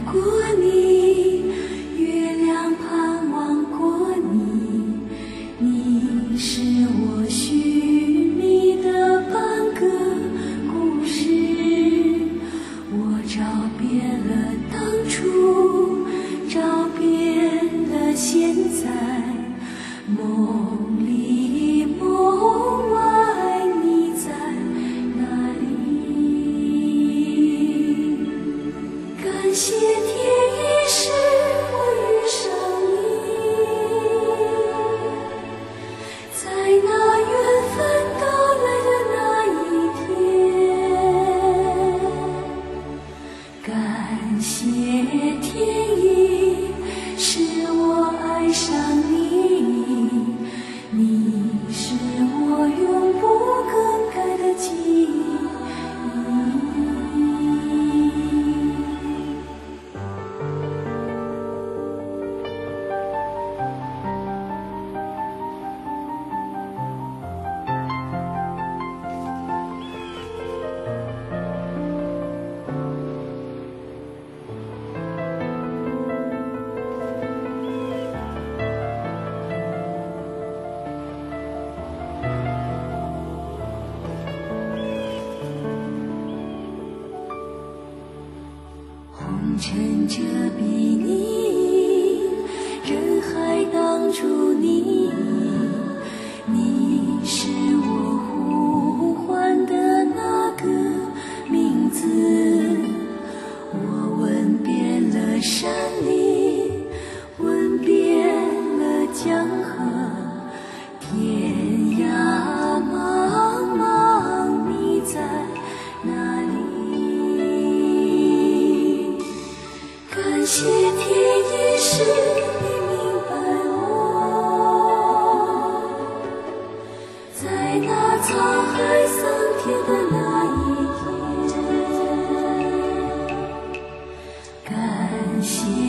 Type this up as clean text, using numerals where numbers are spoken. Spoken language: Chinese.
过你，月亮盼望过你，你是我寻觅的半个故事。我找遍了当初，找遍了现在，梦里梦外，你在哪里？感谢天意使我遇上你，在那缘分到来的那一天。感谢天意使我爱上你，你是我永不更改的记忆。红尘遮蔽你，人海挡住你，你是我呼唤的那个名字。我问遍了山里，问遍了江河，天涯茫茫，你在哪里？感谢天意使你明白我，在那沧海桑田的那一天。感谢